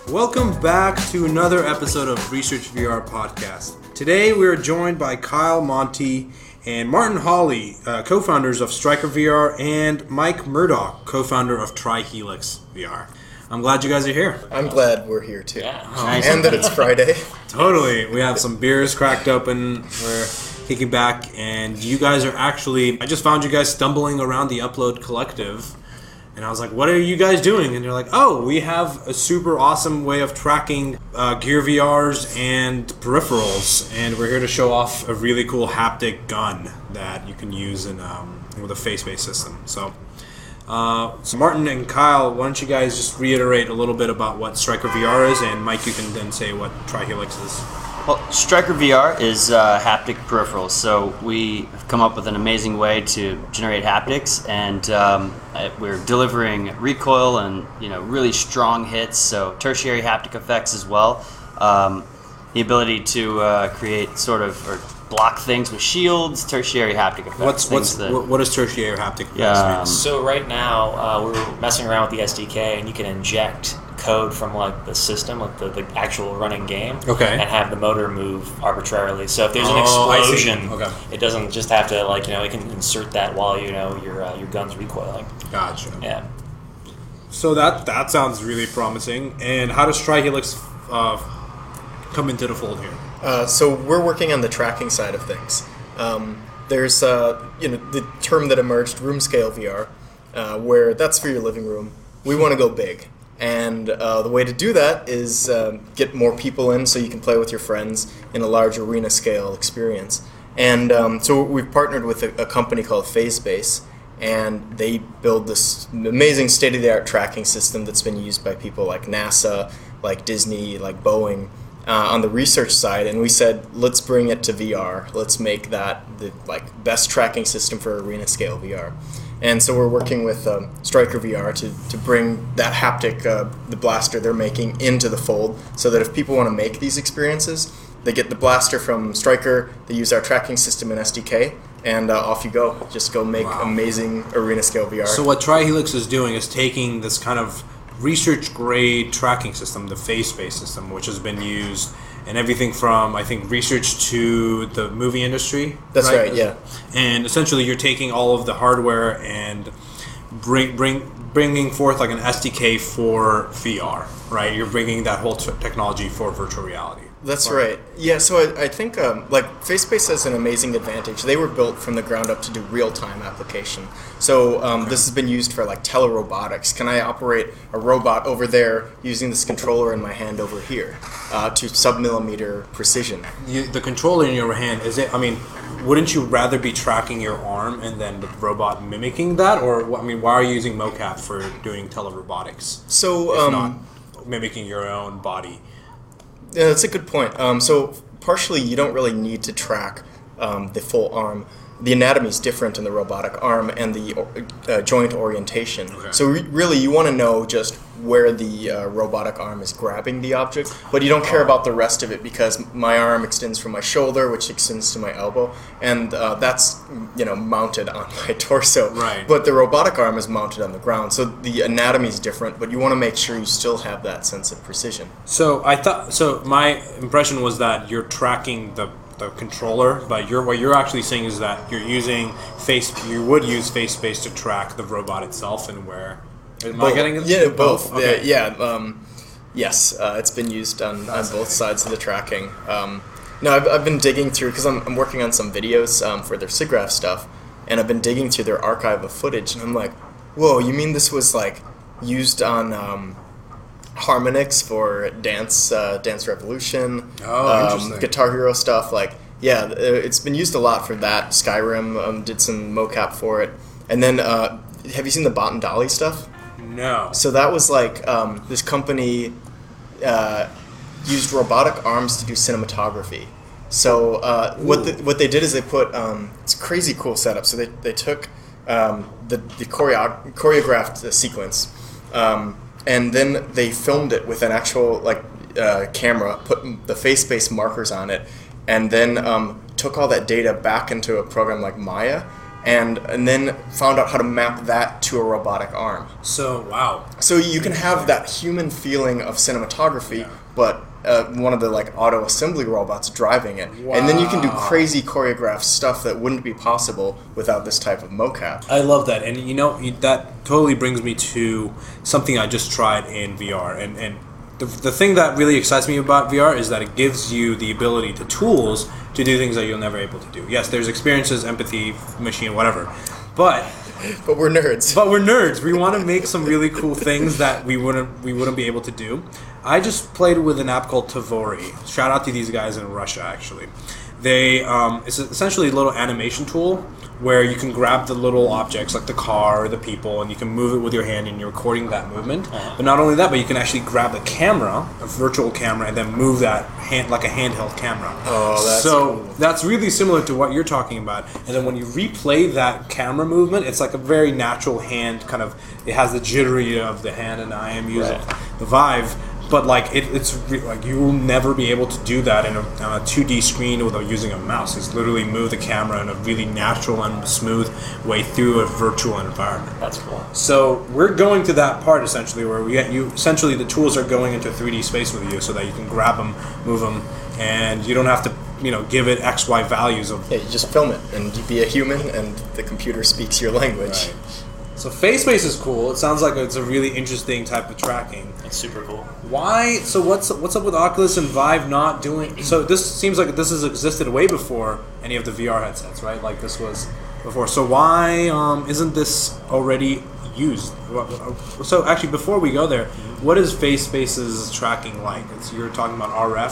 Welcome back to another episode of Research VR Podcast. Today we are joined by Kyle Monty and Martin Hawley, co-founders of Striker VR, and Mike Murdoch, co-founder of TriHelix VR. I'm glad you guys are here. I'm glad we're here too. Yeah. And that it's Friday. Totally. We have some beers cracked open. We're kicking back, and you guys are actually... I just found you guys stumbling around the Upload Collective. And I was like, what are you guys doing? And they're like, oh, we have a super awesome way of tracking Gear VRs and peripherals. And we're here to show off a really cool haptic gun that you can use with a face-based system. So Martin and Kyle, why don't you guys just reiterate a little bit about what Striker VR is, and Mike, you can then say what TriHelix is. Well, Striker VR is haptic peripherals. So we have come up with an amazing way to generate haptics, and we're delivering recoil and really strong hits. So tertiary haptic effects as well. The ability to create or block things with shields. Tertiary haptic effects. What is tertiary haptic effects mean? So right now we're messing around with the SDK, and you can inject code from the system, the actual running game, and have the motor move arbitrarily. So if there's an explosion, it doesn't just have to it can insert that while your gun's recoiling. Gotcha. Yeah. So that sounds really promising. And how does TriHelix come into the fold here? So we're working on the tracking side of things. There's the term that emerged, room scale VR, where that's for your living room. We want to go big. And the way to do that is get more people in so you can play with your friends in a large arena scale experience. And so we've partnered with a company called PhaseBase, and they build this amazing state-of-the-art tracking system that's been used by people like NASA, like Disney, like Boeing, on the research side. And we said, let's bring it to VR. Let's make that the best tracking system for arena scale VR. And so we're working with Striker VR to bring that haptic, the blaster they're making, into the fold, so that if people want to make these experiences, they get the blaster from Striker, they use our tracking system and SDK, and off you go. Just go make amazing arena scale VR. So what TriHelix is doing is taking this kind of research-grade tracking system, the face-based system, which has been used in everything from, I think, research to the movie industry. That's right, yeah. And essentially you're taking all of the hardware and bringing forth an SDK for VR, right? You're bringing that whole technology for virtual reality. That's right. Yeah, so I think FaceBase has an amazing advantage. They were built from the ground up to do real-time application. So this has been used for telerobotics. Can I operate a robot over there using this controller in my hand over here to sub-millimeter precision? The controller in your hand, wouldn't you rather be tracking your arm and then the robot mimicking that? Or, why are you using mocap for doing telerobotics? So, if not mimicking your own body? Yeah, that's a good point. So partially, you don't really need to track the full arm. The anatomy is different in the robotic arm and the joint orientation. Okay. So really, you want to know just where the robotic arm is grabbing the object, but you don't care about the rest of it, because my arm extends from my shoulder, which extends to my elbow, and that's mounted on my torso. Right. But the robotic arm is mounted on the ground, so the anatomy is different, but you want to make sure you still have that sense of precision. So my impression was that you're tracking the controller, but what you're actually saying is that you would use face-based to track the robot itself, and where. Am I getting it? Yeah, both. Okay. Yes, it's been used on both sides of the tracking. No, I've been digging through, because I'm working on some videos for their SIGGRAPH stuff, and I've been digging through their archive of footage, and I'm like, whoa, you mean this was used on Harmonix for Dance Revolution, interesting. Guitar Hero stuff, it's been used a lot for that. Skyrim did some mocap for it. And then, have you seen the Bot and Dolly stuff? No. So that was this company used robotic arms to do cinematography. So what they did is they put, it's a crazy cool setup. So they took the choreographed sequence, and then they filmed it with an actual camera, put the face-based markers on it, and then took all that data back into a program like Maya, and then found out how to map that to a robotic arm. So, wow. So you can have that human feeling of cinematography, but one of the like auto assembly robots driving it, and then you can do crazy choreographed stuff that wouldn't be possible without this type of mocap. I love that, and that totally brings me to something I just tried in VR, and the thing that really excites me about VR is that it gives you the ability, the tools to do things that you'll never able to do. Yes, there's experiences, empathy, machine, whatever, but we're nerds. But we're nerds. We want to make some really cool things that we wouldn't be able to do. I just played with an app called Tavori. Shout out to these guys in Russia, actually. They it's essentially a little animation tool where you can grab the little objects like the car or the people, and you can move it with your hand, and you're recording that movement. But not only that, but you can actually grab the camera, a virtual camera, and then move that hand like a handheld camera. Oh, that's cool. That's really similar to what you're talking about. And then when you replay that camera movement, it's like a very natural hand kind of. It has the jittery of the hand and eye music, the Vive. But like like you will never be able to do that on a 2D screen without using a mouse. It's literally move the camera in a really natural and smooth way through a virtual environment. That's cool. So we're going to that part essentially where essentially the tools are going into 3D space with you so that you can grab them, move them, and you don't have to give it XY values of. Yeah, you just film it and you be a human, and the computer speaks your language. Right. So FaceSpace is cool. It sounds like it's a really interesting type of tracking. It's super cool. Why? So what's up with Oculus and Vive not doing? So this seems like this has existed way before any of the VR headsets, right? Like this was before. So why isn't this already used? So actually, before we go there, what is FaceSpace's tracking like? You're talking about RF.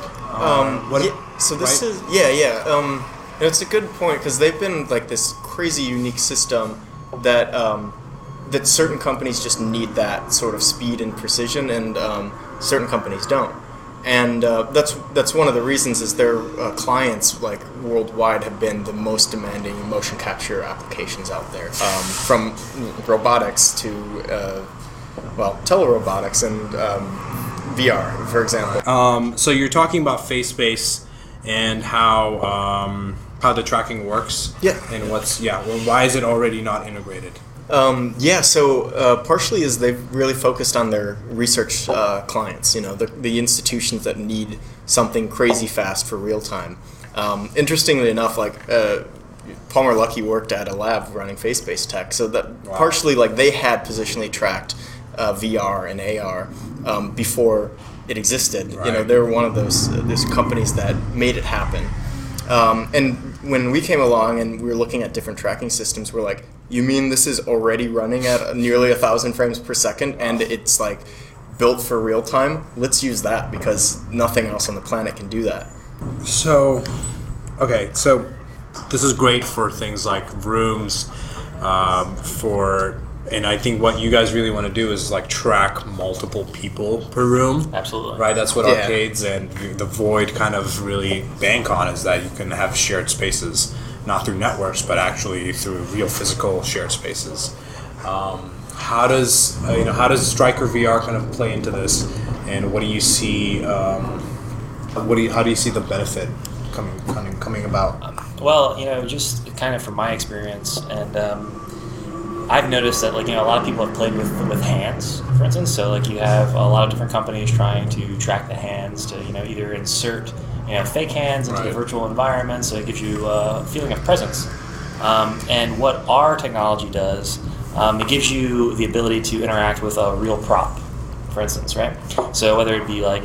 So this is it's a good point because they've been like this crazy unique system that that certain companies just need that sort of speed and precision, and certain companies don't. And that's one of the reasons is their clients like worldwide have been the most demanding motion capture applications out there, from robotics to telerobotics and VR, for example. So you're talking about FaceSpace and how the tracking works. Yeah. And why is it already not integrated? So partially is they've really focused on their research clients, the institutions that need something crazy fast for real time. Interestingly enough, Palmer Luckey worked at a lab running FaceSpace tech, so that partially they had positionally tracked VR and AR before it existed. Right. They were one of those companies that made it happen. And when we came along and we were looking at different tracking systems, we're like, you mean this is already running at nearly 1,000 frames per second and it's built for real time? Let's use that because nothing else on the planet can do that. So this is great for things like rooms, and I think what you guys really want to do is track multiple people per room. Absolutely. Right? That's what arcades and the Void kind of really bank on, is that you can have shared spaces, not through networks, but actually through real physical shared spaces. How does Striker VR kind of play into this, and what do you see? How do you see the benefit coming about? Just kind of from my experience, and I've noticed that a lot of people have played with hands, for instance. So you have a lot of different companies trying to track the hands to either insert fake hands into the virtual environment, so it gives you a feeling of presence. And what our technology does, it gives you the ability to interact with a real prop, for instance, right? So whether it be a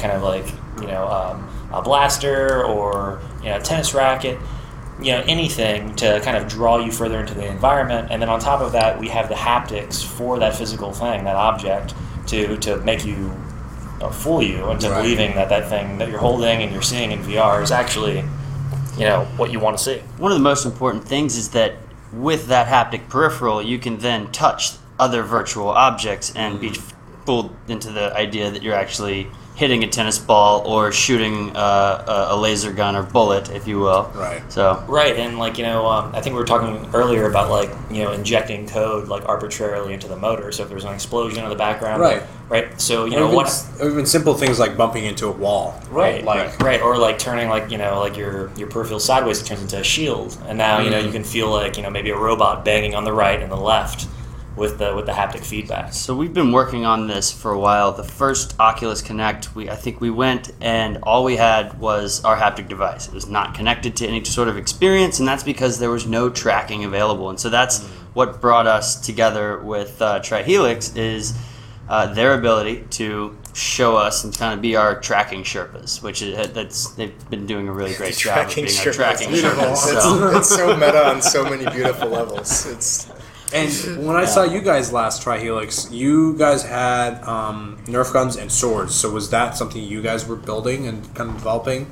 blaster or a tennis racket, anything to kind of draw you further into the environment. And then on top of that, we have the haptics for that physical thing, that object, to make you fool you into believing that thing that you're holding and you're seeing in VR is actually what you want to see. One of the most important things is that with that haptic peripheral, you can then touch other virtual objects and be fooled into the idea that you're actually hitting a tennis ball or shooting a laser gun or bullet, if you will. Right. So. Right, and I think we were talking earlier about injecting code arbitrarily into the motor. So if there's an explosion in the background, right. So even simple things like bumping into a wall, right, or turning your peripheral sideways, it turns into a shield, and now you can feel maybe a robot banging on the right and the left. With the haptic feedback. So we've been working on this for a while. The first Oculus Connect, I think we went and all we had was our haptic device. It was not connected to any sort of experience, and that's because there was no tracking available. And so that's what brought us together with Trihelix is their ability to show us and kind of be our tracking Sherpas, which they've been doing a really great job of being our tracking Sherpas. It's so meta on so many beautiful levels. And when I saw you guys last Trihelix, you guys had Nerf guns and swords. So was that something you guys were building and kind of developing?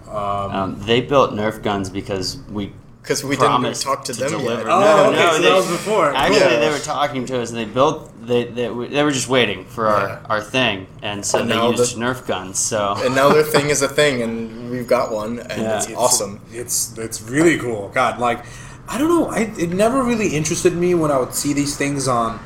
They built Nerf guns because we didn't talk to them deliver. yet. No, that was before. Actually, they were talking to us, and they were just waiting for our thing, and so they used Nerf guns. So and now their thing is a thing, and we've got one, and it's awesome. It's really cool. God, I don't know. It never really interested me when I would see these things on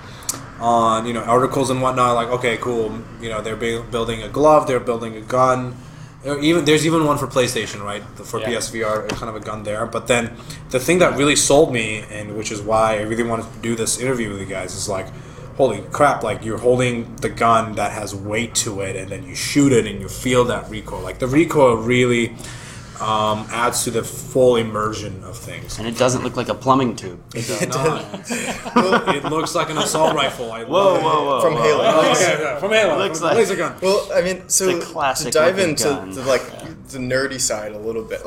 articles and whatnot. Like, okay, cool. They're building a glove. They're building a gun. There's even one for PlayStation, right? For PSVR, kind of a gun there. But then the thing that really sold me, and which is why I really wanted to do this interview with you guys, is holy crap! You're holding the gun that has weight to it, and then you shoot it, and you feel that recoil. The recoil really. Adds to the full immersion of things. And it doesn't look like a plumbing tube. It does not. It looks like an assault rifle. Whoa. From Halo. From Halo. Looks from like laser gun. Well, I mean, so to dive into the nerdy side a little bit,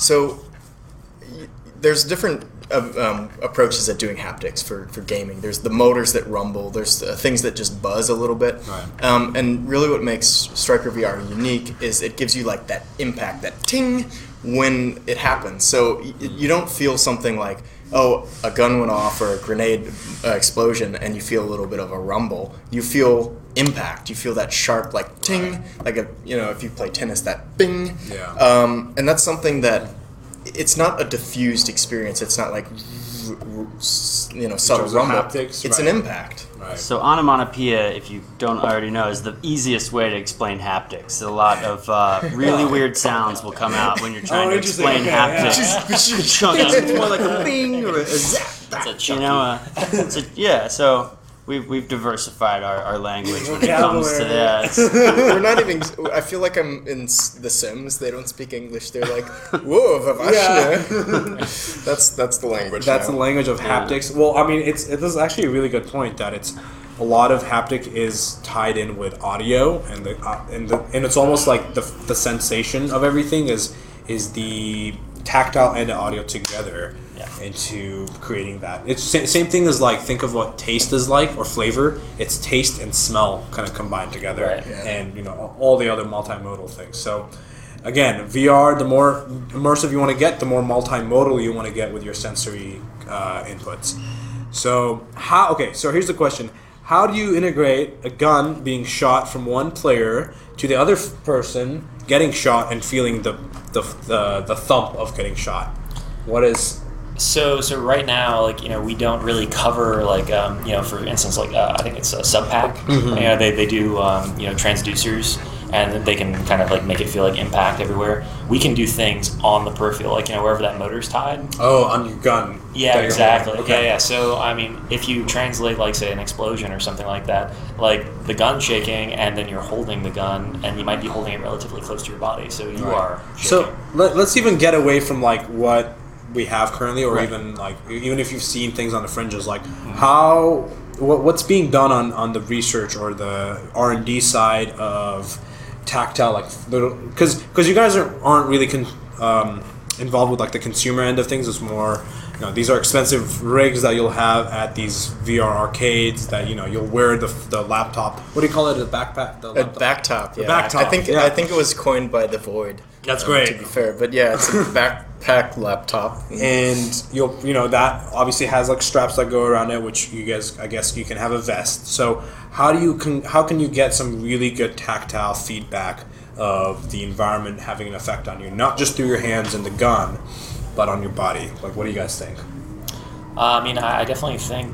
there's different approaches at doing haptics for gaming. There's the motors that rumble. There's things that just buzz a little bit. Right. And really what makes Striker VR unique is it gives you that impact, that ting, when it happens. So you don't feel something like, oh, a gun went off or a grenade explosion and you feel a little bit of a rumble. You feel impact. You feel that sharp, ting, if you play tennis, that bing. Yeah. And that's something that it's not a diffused experience. It's not subtle rumble. Haptics, it's an impact. Right. So onomatopoeia, if you don't already know, is the easiest way to explain haptics. A lot of really weird sounds will come out when you're trying to explain haptics. It's more like a bing or a zap. That's a chunky. So we've diversified our language when it comes to that. We're not even. I feel like I'm in The Sims. They don't speak English. They're like, whoa, vavashne. That's the language. That's the language of haptics. Well, I mean, this is actually a really good point that it's a lot of haptic is tied in with audio, and and it's almost like the sensation of everything is the tactile and the audio together. Into creating that. It's same thing as think of what taste is like or flavor. It's taste and smell kind of combined together, right. And all the other multimodal things. So again, VR, the more immersive you want to get, the more multimodal you want to get with your sensory inputs. So so here's the question: how do you integrate a gun being shot from one player to the other person getting shot and feeling the thump of getting shot? What is So right now, we don't really cover for instance, I think it's a Subpack. Mm-hmm. They do transducers, and they can kind of make it feel like impact everywhere. We can do things on the peripheral, wherever that motor's tied. Oh, on your gun. Yeah, exactly. Okay. Yeah. So I mean, if you translate say an explosion or something like that, the gun shaking, and then you're holding the gun, and you might be holding it relatively close to your body, so you are shaking. So let's even get away from what we have currently, or even if you've seen things on the fringes, what's being done on the research or the R&D side of tactile, because you guys aren't really involved with the consumer end of things. It's more these are expensive rigs that you'll have at these VR arcades that you'll wear the laptop. What do you call it? A backpack? A backtop. Yeah. Backtop. I think it was coined by the Void. That's great. To be fair, but yeah, it's a backpack laptop, and that obviously has like straps that go around it, which you guys, I guess, you can have a vest. So how can you get some really good tactile feedback of the environment having an effect on you, not just through your hands and the gun, but on your body? Like, what do you guys think? I definitely think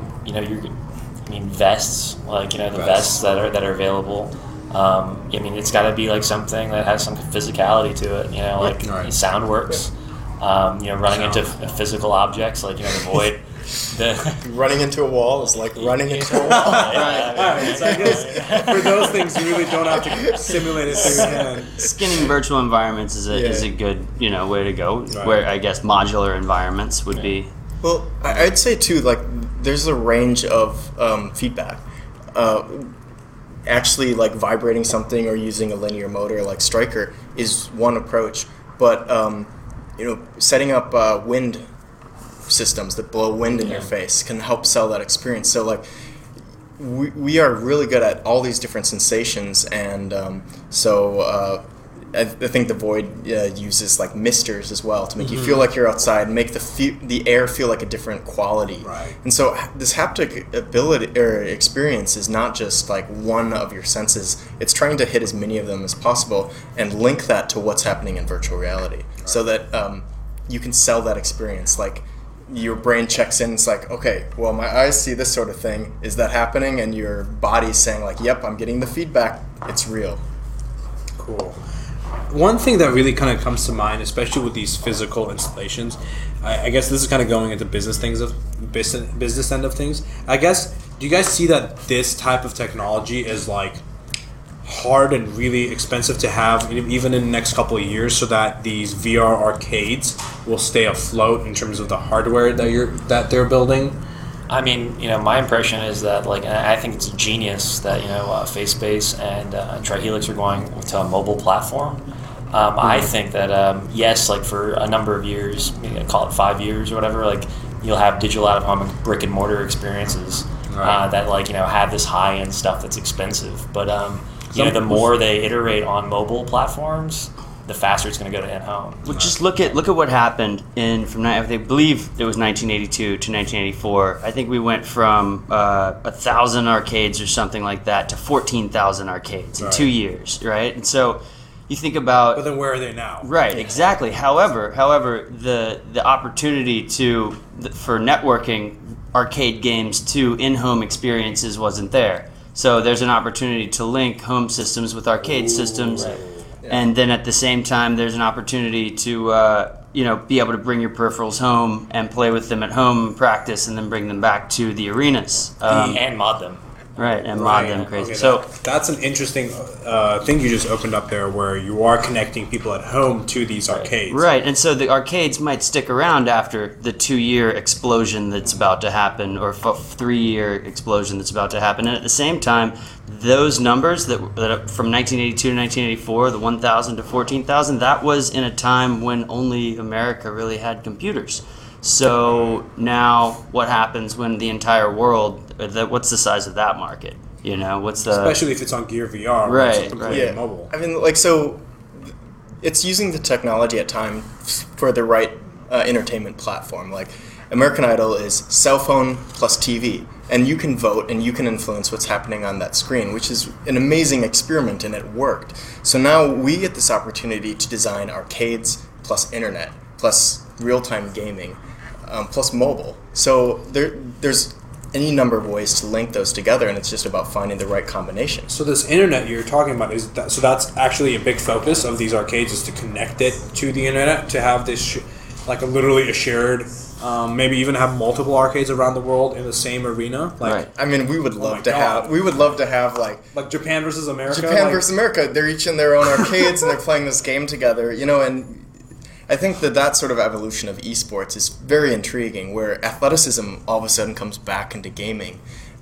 vests, like the vests that are available. It's got to be like something that has some physicality to it. Like sound works. Running into physical objects like the Void. Running into a wall is like running into a wall. Right. So I guess for those things you really don't have to simulate it through your hand. Skinning virtual environments is a good way to go. Right. Where I guess modular environments would be. Well, I'd say too, like there's a range of feedback. Actually, like vibrating something or using a linear motor like Striker is one approach, but setting up wind systems that blow wind in your face can help sell that experience. So like we are really good at all these different sensations, and I think the Void uses like misters as well to make you feel like you're outside, and make the air feel like a different quality. Right. And so this haptic ability or experience is not just like one of your senses. It's trying to hit as many of them as possible and link that to what's happening in virtual reality, so that you can sell that experience. Like your brain checks in, it's like, okay, well, my eyes see this sort of thing. Is that happening? And your body's saying like, yep, I'm getting the feedback. It's real. Cool. One thing that really kind of comes to mind, especially with these physical installations, I guess this is kind of going into business end of things. I guess, do you guys see that this type of technology is like hard and really expensive to have even in the next couple of years, so that these VR arcades will stay afloat in terms of the hardware that they're building? I mean, my impression is that, like, I think it's genius that, FaceSpace and Trihelix are going to a mobile platform. I think that, yes, like for a number of years, call it 5 years or whatever, like you'll have digital out-of-home brick and mortar experiences that, like, have this high-end stuff that's expensive. But, the more they iterate on mobile platforms, the faster it's going to go to in-home. Well, just look at what happened I believe it was 1982 to 1984. I think we went from 1,000 arcades or something like that to 14,000 arcades in 2 years, right? And so you think about. But then where are they now? Right, exactly. However, the opportunity for networking arcade games to in-home experiences wasn't there. So there's an opportunity to link home systems with arcade systems. Right. And then at the same time, there's an opportunity to be able to bring your peripherals home and play with them at home and practice, and then bring them back to the arenas. And mod them. Right, and mod them crazy. Okay, so that's an interesting thing you just opened up there, where you are connecting people at home to these arcades. Right, and so the arcades might stick around after the 2-year explosion that's about to happen, or 3-year explosion that's about to happen. And at the same time, those numbers that from 1982 to 1984, the 1,000 to 14,000, that was in a time when only America really had computers. So now, what happens when the entire world? What's the size of that market? Especially if it's on Gear VR, right? Completely mobile. I mean, like, so it's using the technology at times for the right entertainment platform. Like American Idol is cell phone plus TV, and you can vote and you can influence what's happening on that screen, which is an amazing experiment, and it worked. So now we get this opportunity to design arcades plus internet plus real-time gaming. Plus mobile. So there's any number of ways to link those together, and it's just about finding the right combination. So this internet you're talking about, that's actually a big focus of these arcades, is to connect it to the internet, to have this literally a shared, maybe even have multiple arcades around the world in the same arena. Right. I mean, we would love to have like Japan versus America. Versus America. They're each in their own arcades and they're playing this game together. And I think that sort of evolution of esports is very intriguing, where athleticism all of a sudden comes back into gaming,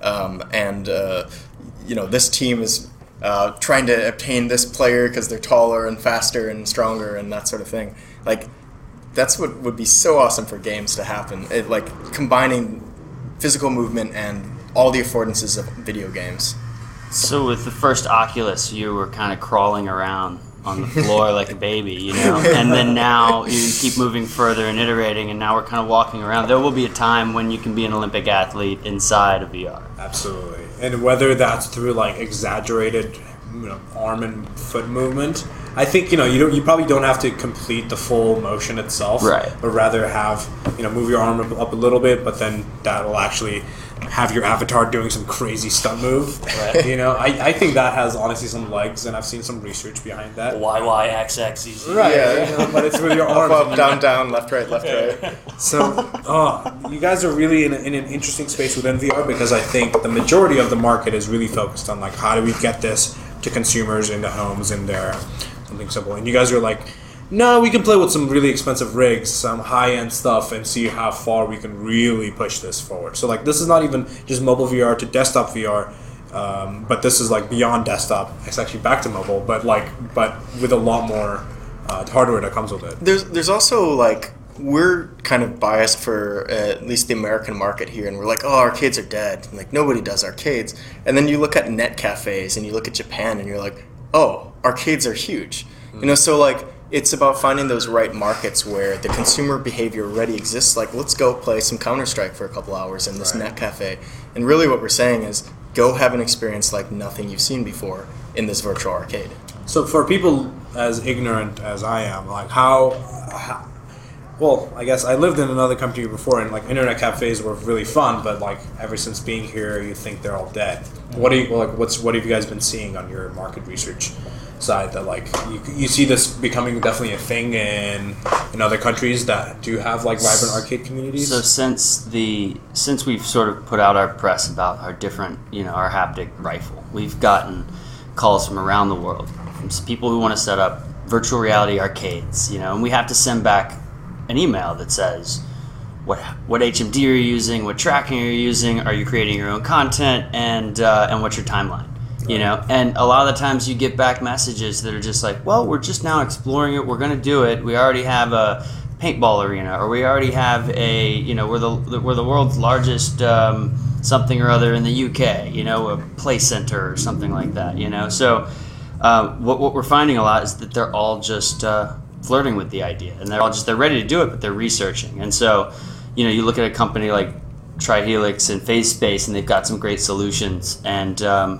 this team is trying to obtain this player because they're taller and faster and stronger and that sort of thing. Like, that's what would be so awesome for games to happen. Like combining physical movement and all the affordances of video games. So with the first Oculus, you were kind of crawling around on the floor like a baby, you know, and then now you keep moving further and iterating, and now we're kind of walking around. There will be a time when you can be an Olympic athlete inside of VR. Absolutely. And whether that's through like exaggerated, you know, arm and foot movement, I think, you know, you probably don't have to complete the full motion itself, right? But rather have, you know, move your arm up a little bit, but then that will actually have your avatar doing some crazy stunt move. Right. You know, I think that has honestly some legs, and I've seen some research behind that. YYXXZ. Right. Yeah. You know, but it's with your arms. Up, down, down, left, right, left, right. So, you guys are really in an interesting space within VR, because I think the majority of the market is really focused on like, how do we get this to consumers in the homes in there, something simple. And you guys are like, no, we can play with some really expensive rigs, some high-end stuff, and see how far we can really push this forward. So like, this is not even just mobile VR to desktop VR, but this is like beyond desktop. It's actually back to mobile, but with a lot more hardware that comes with it. There's also like, we're kind of biased for at least the American market here, and we're like, oh, arcades are dead. And like, nobody does arcades. And then you look at net cafes and you look at Japan, and you're like, oh, arcades are huge. You know, so like, it's about finding those right markets where the consumer behavior already exists. Like, let's go play some Counter-Strike for a couple hours in this net cafe. And really what we're saying is, go have an experience like nothing you've seen before in this virtual arcade. So for people as ignorant as I am, like well, I guess I lived in another country before, and like internet cafes were really fun, but like ever since being here, you think they're all dead. What have you guys been seeing on your market research side that like you see this becoming definitely a thing in other countries that do have like vibrant arcade communities? So since we've sort of put out our press about our different, you know, our haptic rifle, we've gotten calls from around the world from people who want to set up virtual reality arcades, you know, and we have to send back an email that says what HMD are you using, what tracking are you using, are you creating your own content, and what's your timeline, you know. And a lot of the times you get back messages that are just like, well, we're just now exploring it, we're going to do it, we already have a paintball arena, or we already have a, you know, we're the world's largest something or other in the UK, you know, a play center or something like that, you know. So what we're finding a lot is that they're all just flirting with the idea, and they're ready to do it, but they're researching. And so, you know, you look at a company like Trihelix and Phase Space, and they've got some great solutions, and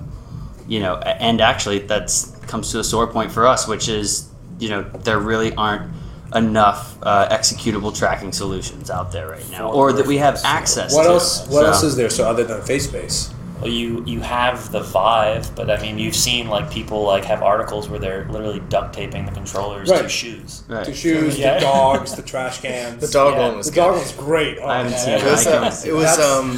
you know, and actually that's comes to a sore point for us, which is, you know, there really aren't enough executable tracking solutions out there right now, or that we have access to. What else is there? So other than Phase Space? Well, you have the Vive, but I mean, you've seen like people like have articles where they're literally duct taping the controllers to shoes. Right. To shoes, the dogs, the trash cans. The dog one was the dog was great. I haven't seen it. It was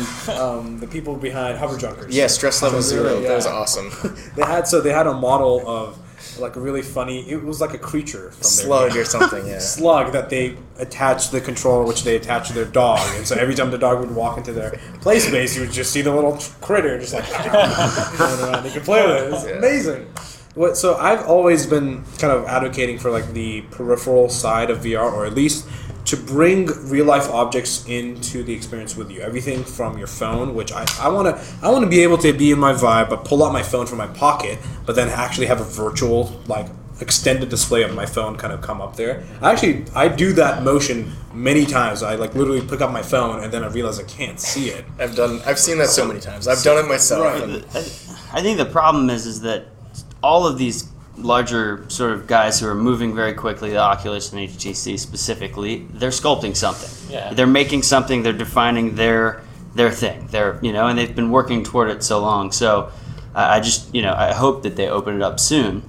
the people behind Hover Junkers. Yeah, Stress Level Zero. Yeah. That was awesome. they had a model of like a really funny. It was like a creature from slug or something. Yeah, slug that they attached the controller, which they attached to their dog, and so every time the dog would walk into their play space, you would just see the little critter just like going around. They could play with it. It was amazing. So I've always been kind of advocating for like the peripheral side of VR, or at least to bring real life objects into the experience with you. Everything from your phone, which I want to be able to be in my Vive, but pull out my phone from my pocket, but then actually have a virtual like extended display of my phone kind of come up there. I do that motion many times. I like literally pick up my phone and then I realize I can't see it. I've seen that so many times. I've done it myself. Right. I think the problem is that all of these larger sort of guys who are moving very quickly, the Oculus and HTC specifically, they're sculpting something. Yeah. They're making something, they're defining their thing. They're, you know, and they've been working toward it so long. So I just, you know, I hope that they open it up soon.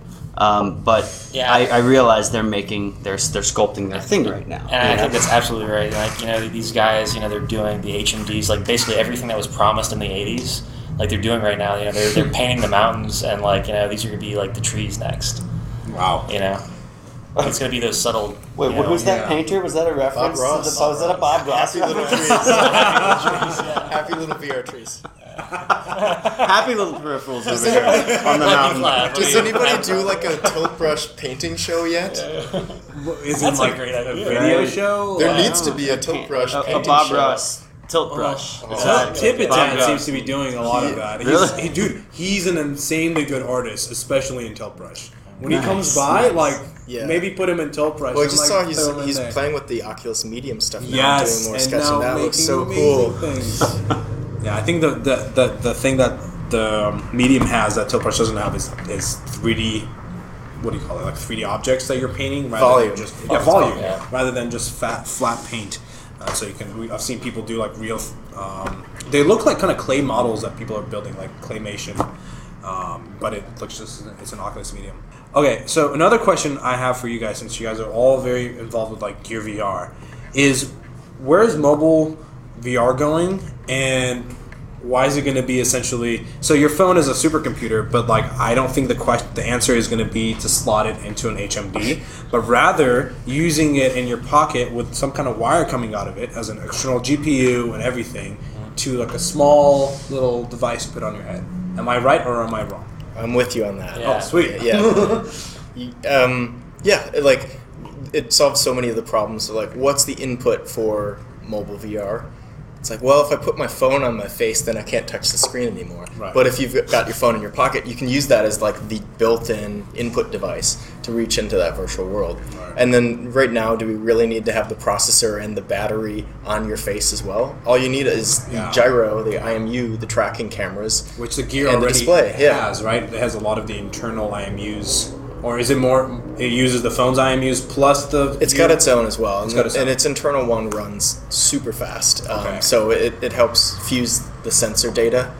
But yeah. I realize they're sculpting their thing right now. And I think that's absolutely right. Like, you know, these guys, you know, they're doing the HMDs, like basically everything that was promised in the 80s. Like they're doing right now, you know, they're painting the mountains, and like, you know, these are gonna be like the trees next. Wow. You know, it's gonna be those subtle. Wait, what was that painter? Was that a reference? Bob Ross. Was that a Bob Ross? Happy little trees. Happy little VR trees. Happy little peripherals over here on the mountain. Does anybody do like a tilt brush painting show yet? Is That's it like a great idea. a video show? There needs to be a tilt brush A painting Bob show. Ross tilt brush. Tipitan seems to be doing a lot of that. Really? He's an insanely good artist, especially in tilt brush. When he Nice. comes by, like, Yeah. maybe put him in tilt brush. Well, I and, just like, saw throw him in he's there. playing with the Oculus Medium stuff now, Yes, doing more and sketching. now That looks making so amazing cool. things. Yeah, I think the thing that the Medium has that tilt brush doesn't have is 3D. What do you call it? Like 3D objects that you're painting, rather Volume. than just volume, Yeah. rather than just flat paint. So you can. I've seen people do like real. They look like kind of clay models that people are building, like claymation. But it looks it's an Oculus Medium. Okay, so another question I have for you guys, since you guys are all very involved with like Gear VR, is where is mobile VR going, and why is it going to be essentially? So your phone is a supercomputer, but like I don't think the answer is going to be to slot it into an HMD, but rather using it in your pocket with some kind of wire coming out of it as an external GPU and everything to like a small little device put on your head. Am I right or am I wrong? I'm with you on that. Yeah. Oh, sweet. Yeah, like it solves so many of the problems. So, like, what's the input for mobile VR? It's like, well, if I put my phone on my face, then I can't touch the screen anymore. Right. But if you've got your phone in your pocket, you can use that as like the built-in input device to reach into that virtual world. Right. And then right now, do we really need to have the processor and the battery on your face as well? All you need is the gyro, the IMU, the tracking cameras, Which the Gear and the already display. Yeah. has, right? It has a lot of the internal IMUs. Or is it more, it uses the phone's IMUs plus the... It's got its own as well, got its own. and its internal one runs super fast. Okay. So it helps fuse the sensor data.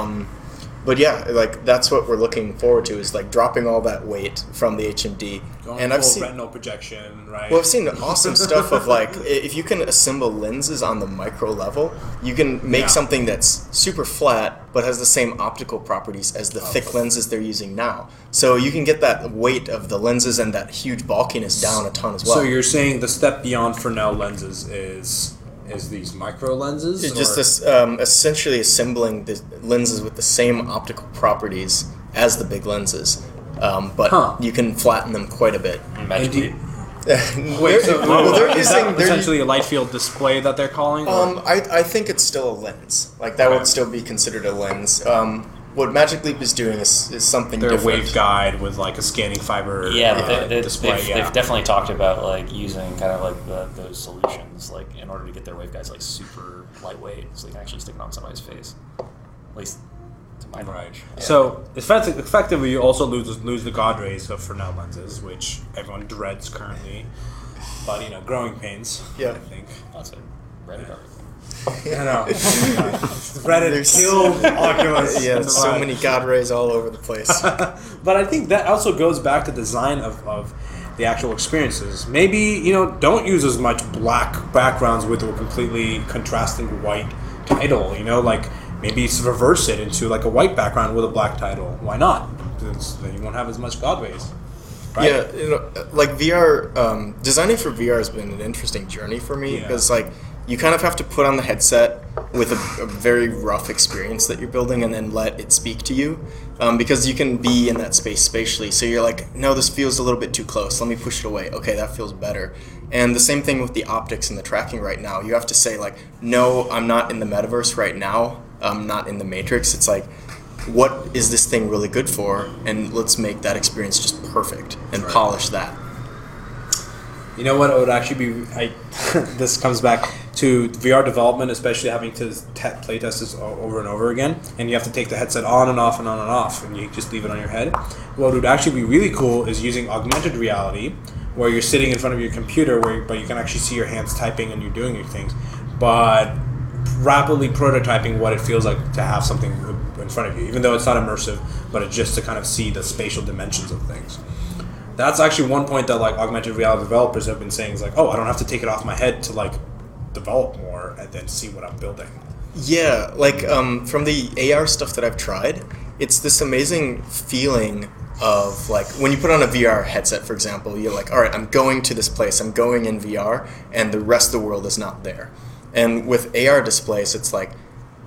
But yeah, like that's what we're looking forward to is like dropping all that weight from the HMD. Going And I've full seen retinal projection, right? well, I've seen awesome stuff of like if you can assemble lenses on the micro level, you can make Yeah. something that's super flat but has the same optical properties as the thick lenses they're using now. So you can get that weight of the lenses and that huge bulkiness down a ton as well. So you're saying the step beyond Fresnel lenses is these micro lenses? It's just or- this, essentially assembling the lenses with the same optical properties as the big lenses, but Huh. you can flatten them quite a bit. Magically. Wait, so well, they're is that using they're, essentially a light field display that they're calling? or- I think it's still a lens. Like that Okay. would still be considered a lens. What Magic Leap is doing is something Their different. waveguide with like a scanning fiber Yeah, but display. they've definitely talked about like using kind of like those solutions like in order to get their waveguides like super lightweight, so they can actually stick it on somebody's face. At least to my knowledge. Yeah. So effectively, you also lose the God rays of Fresnel lenses, which everyone dreads currently. But growing pains. Yeah. I think. That's a Reddit article. I know. Reddit There's- killed Oculus. Yeah, in the so mind. many God rays all over the place. But I think that also goes back to design of the actual experiences. Maybe, don't use as much black backgrounds with a completely contrasting white title, like maybe reverse it into like a white background with a black title. Why not? Then you won't have as much God rays. Right? Yeah, like VR, designing for VR has been an interesting journey for me Yeah. because like you kind of have to put on the headset with a very rough experience that you're building and then let it speak to you because you can be in that space spatially. So you're like, no, this feels a little bit too close. Let me push it away. Okay, that feels better. And the same thing with the optics and the tracking right now. You have to say like, no, I'm not in the metaverse right now. I'm not in the Matrix. It's like, what is this thing really good for? And let's make that experience just perfect and polish that. You know what? It would actually be. This comes back to VR development, especially having to play test this over and over again, and you have to take the headset on and off and on and off, and you just leave it on your head. What would actually be really cool is using augmented reality, where you're sitting in front of your computer, but you can actually see your hands typing and you're doing your things, but rapidly prototyping what it feels like to have something in front of you, even though it's not immersive, but it's just to kind of see the spatial dimensions of things. That's actually one point that like augmented reality developers have been saying is like, oh, I don't have to take it off my head to like develop more and then see what I'm building. Yeah, like from the AR stuff that I've tried, it's this amazing feeling of like when you put on a VR headset, for example, you're like, all right, I'm going to this place, I'm going in VR, and the rest of the world is not there. And with AR displays, it's like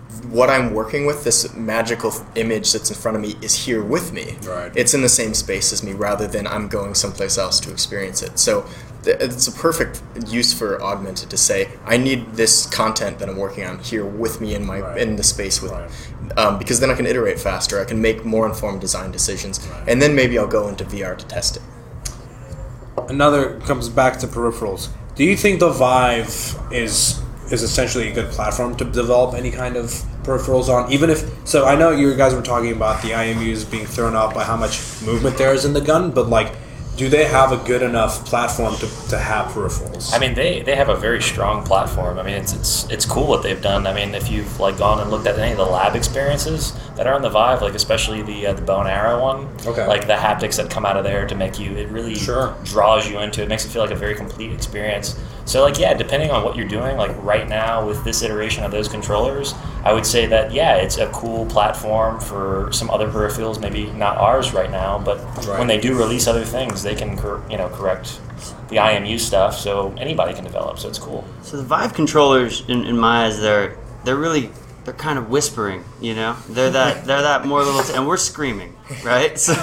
what I'm working with, this magical image that's in front of me, is here with me. Right. It's in the same space as me, rather than I'm going someplace else to experience it. So it's a perfect use for Augmented to say, I need this content that I'm working on here with me in my in the space with, because then I can iterate faster. I can make more informed design decisions, and then maybe I'll go into VR to test it. Another comes back to peripherals. Do you think the Vive is essentially a good platform to develop any kind of peripherals on? Even if, so I know you guys were talking about the IMUs being thrown off by how much movement there is in the gun, but like, do they have a good enough platform to have peripherals? I mean, they have a very strong platform. I mean, it's cool what they've done. I mean, if you've like gone and looked at any of the lab experiences that are on the Vive, like especially the bow and arrow one, like the haptics that come out of there to make you, it really draws you into it, makes it feel like a very complete experience. So like, yeah, depending on what you're doing, like right now with this iteration of those controllers, I would say that, yeah, it's a cool platform for some other peripherals, maybe not ours right now, but when they do release other things, they can correct the IMU stuff, so anybody can develop, so it's cool. So the Vive controllers, in my eyes, they're kind of whispering, you know? They're that more little, and we're screaming, right? So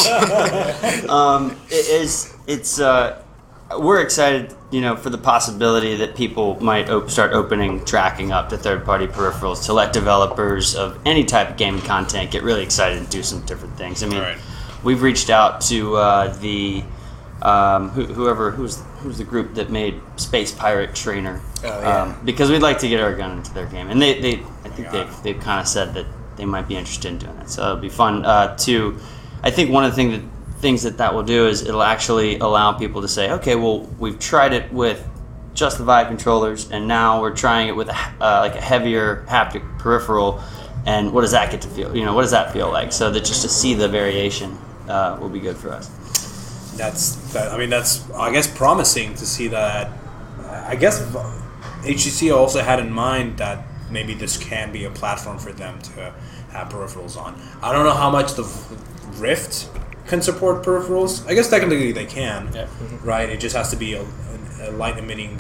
we're excited, you know, for the possibility that people might start opening tracking up to third-party peripherals to let developers of any type of gaming content get really excited and do some different things. I mean, we've reached out to who's the group that made Space Pirate Trainer, because we'd like to get our gun into their game, and I think they've kind of said that they might be interested in doing that. So it'll be fun to. I think one of the things that will do is it'll actually allow people to say, okay, well, we've tried it with just the Vive controllers, and now we're trying it with like a heavier haptic peripheral, and what does that get to feel? You know, what does that feel like? So that just to see the variation will be good for us. That's I guess promising to see that. I guess HTC also had in mind that maybe this can be a platform for them to have peripherals on. I don't know how much the Rift can support peripherals. I guess technically they can, right? It just has to be a light emitting.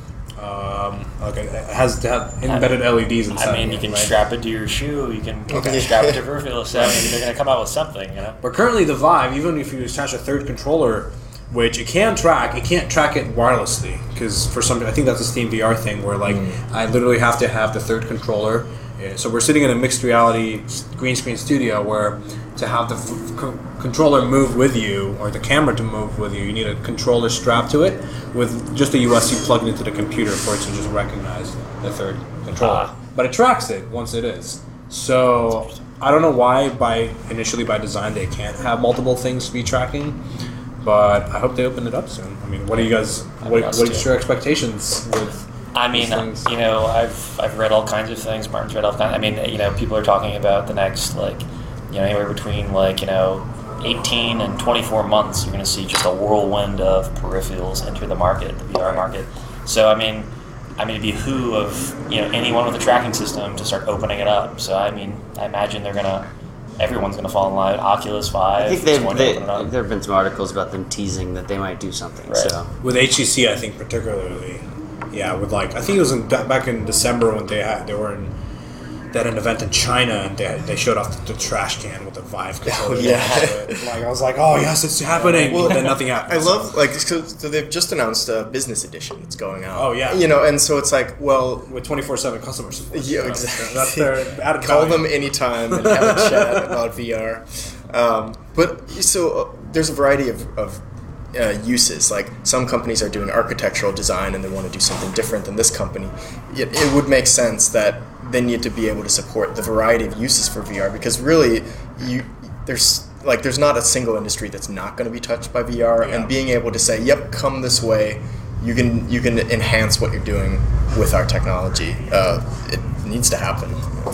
It has to have embedded LEDs inside. I mean, you can strap it to your shoe. You can strap it to peripherals. So, I mean, they're going to come out with something, you know. But currently, the Vive, even if you attach a third controller, which it can't track it wirelessly, because for some, I think that's a Steam VR thing where like I literally have to have the third controller. So we're sitting in a mixed reality green screen studio where to have the controller move with you or the camera to move with you need a controller strapped to it with just a USB plugged into the computer for it to just recognize the third controller. But it tracks it once it is. So I don't know why initially by design they can't have multiple things to be tracking, but I hope they open it up soon. I mean, what are you guys? What is your expectations with? I mean, you know, I've read all kinds of things. Martin's read all kinds. I mean, you know, people are talking about the next, like, you know, anywhere between, like, you know, 18 and 24 months, you're going to see just a whirlwind of peripherals enter the market, the VR market. So, I mean, it'd be who of, you know, anyone with a tracking system to start opening it up. So, I mean, I imagine everyone's going to fall in line. Oculus 5. I think there have been some articles about them teasing that they might do something. Right. So with HTC, I think particularly. Yeah, with like I think it was back in December when they were in an event in China and they showed off the trash can with the Vive controller. Like I was like, oh yes, it's happening. Well, then nothing happened. I love so they've just announced a business edition that's going out. Oh yeah, you know, and so it's like, well, with 24/7 customer support. Yeah, exactly. That's their added Call value. them anytime and have a chat about VR. But so there's a variety of uses. Like some companies are doing architectural design and they want to do something different than this company. It would make sense that they need to be able to support the variety of uses for VR, because really there's not a single industry that's not going to be touched by VR, and being able to say, yep, come this way, you can enhance what you're doing with our technology. It needs to happen.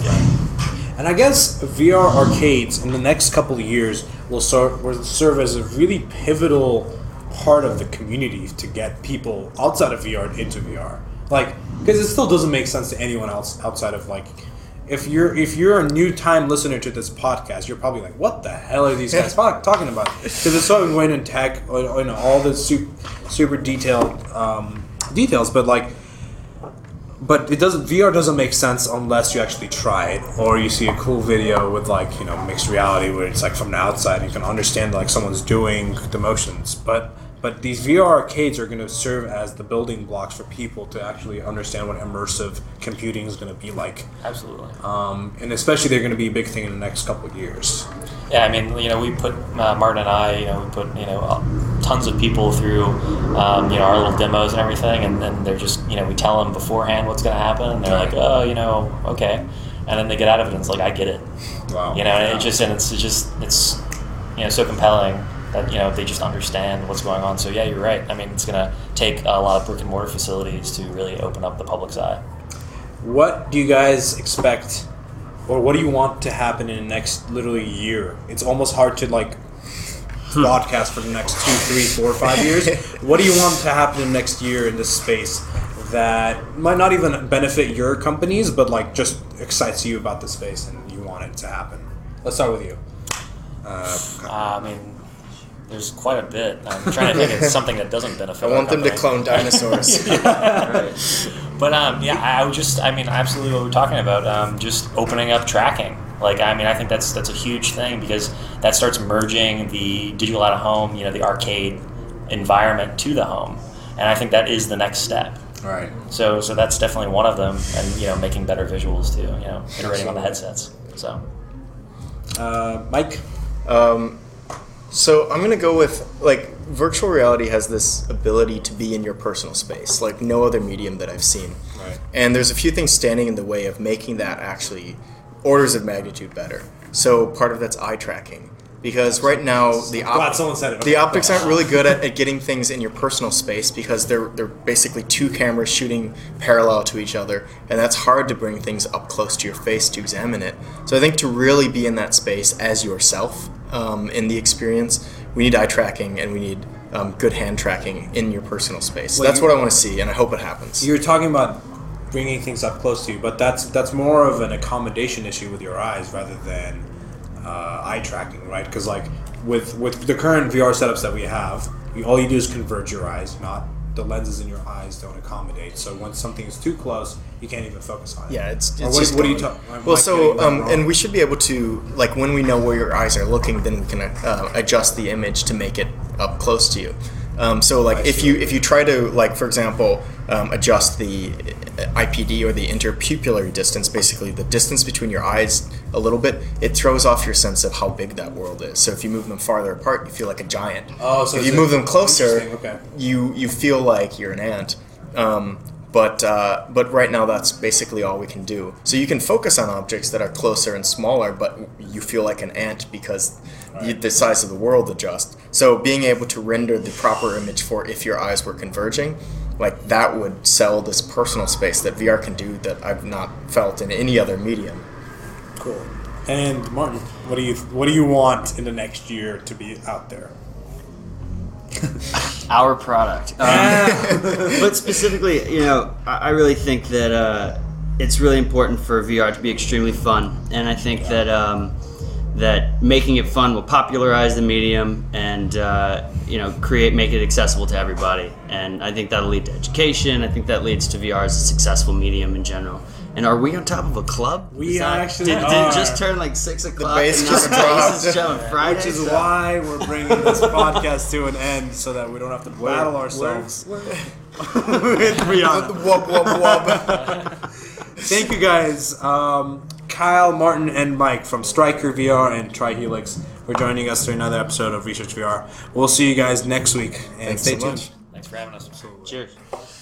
And I guess VR arcades in the next couple of years will serve as a really pivotal part of the community to get people outside of VR into VR. Like, because it still doesn't make sense to anyone else outside of like, if you're a new time listener to this podcast, you're probably like, what the hell are these guys talking about? Because it's so ingrained in tech, all the super detailed details. But like, But VR doesn't make sense unless you actually try it, or you see a cool video with like, you know, mixed reality where it's like from the outside you can understand like someone's doing the motions. But these VR arcades are going to serve as the building blocks for people to actually understand what immersive computing is going to be like. Absolutely. And especially they're going to be a big thing in the next couple of years. Yeah, I mean, you know, we put Martin and I, you know, we put, you know, tons of people through, you know, our little demos and everything, and then they're just, you know, we tell them beforehand what's going to happen, and they're like, oh, you know, okay, and then they get out of it, and it's like, I get it. Wow. You know, and it's you know, so compelling that, you know, they just understand what's going on. So yeah, you're right. I mean, it's going to take a lot of brick and mortar facilities to really open up the public's eye. What do you guys expect, or what do you want to happen in the next literally year? It's almost hard to like broadcast for the next 2, 3, 4, 5 years. What do you want to happen in the next year in this space that might not even benefit your companies, but like just excites you about the space and you want it to happen? Let's start with you. I mean, there's quite a bit. I'm trying to think of something that doesn't benefit. I want them to clone dinosaurs. Right. But I mean, absolutely what we're talking about. Just opening up tracking. Like, I mean, I think that's a huge thing, because that starts merging the digital out of home, you know, the arcade environment to the home, and I think that is the next step. Right. So that's definitely one of them, and, you know, making better visuals too. You know, iterating on the headsets. So. Mike. So I'm going to go with, like, virtual reality has this ability to be in your personal space, like no other medium that I've seen. Right. And there's a few things standing in the way of making that actually orders of magnitude better. So part of that's eye tracking. Because right now, the optics aren't really good at getting things in your personal space, because they're basically two cameras shooting parallel to each other, and that's hard to bring things up close to your face to examine it. So I think to really be in that space as yourself in the experience, we need eye tracking, and we need good hand tracking in your personal space. So that's what I want to see, and I hope it happens. You're talking about bringing things up close to you, but that's more of an accommodation issue with your eyes rather than eye tracking, right? Because like with the current VR setups that we have, all you do is converge your eyes, not the lenses in your eyes don't accommodate. So when something is too close, you can't even focus on it. Yeah, it's what, just what are you talking? Well, so and we should be able to, like, when we know where your eyes are looking, then we can adjust the image to make it up close to you. So like if you try to, like, for example, adjust the IPD, or the interpupillary distance, basically the distance between your eyes a little bit, it throws off your sense of how big that world is. So if you move them farther apart, you feel like a giant. Oh, so if you move them closer, okay, you feel like you're an ant. But right now that's basically all we can do. So you can focus on objects that are closer and smaller, but you feel like an ant because the size of the world adjusts. So being able to render the proper image for if your eyes were converging, like, that would sell this personal space that VR can do that I've not felt in any other medium. Cool. And Martin, what do you want in the next year to be out there? Our product. But specifically, you know, I really think that it's really important for VR to be extremely fun, and I think that making it fun will popularize the medium and you know, make it accessible to everybody. And I think that'll lead to education. I think that leads to VR as a successful medium in general. And are we on top of a club? We actually did it just turn like 6 o'clock? The bass just dropped. Friday, which is why we're bringing this podcast to an end, so that we don't have to battle ourselves with Rihanna. Wub, wub, wub. Thank you guys, Kyle, Martin, and Mike from Striker VR and Trihelix for joining us for another episode of Research VR. We'll see you guys next week, and Thanks stay so tuned. much. Thanks for having us. Cheers.